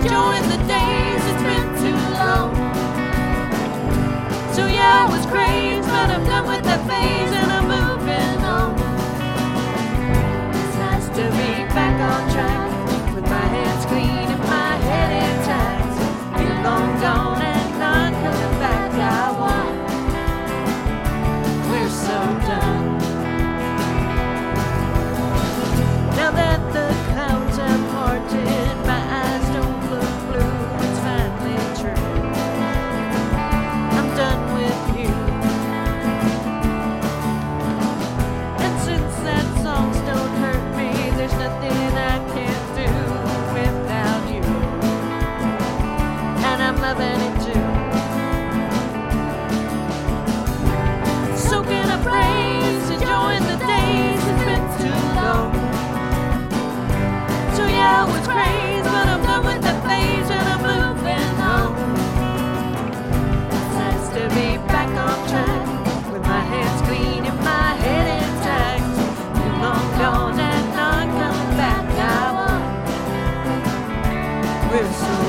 enjoying the days, it's been too long. So yeah, I was crazed, but I'm done with that phase and I'm moving on. It's nice to be back on track, with my hands clean and my head intact. You're long gone and not coming back, I want. We're so done. Now that the clouds have parted, my eyes don't look blue, it's finally true. I'm done with you. And since that songs don't hurt me, there's nothing I can't do without you. And I'm loving it too. Soaking up praise, enjoying the days, it's been too long. So yeah, I was crazed, but I'm done with that phase and I'm moving on. It's nice to be back on track, with my hands clean and my head intact. You're long gone and not coming back, I want. We're so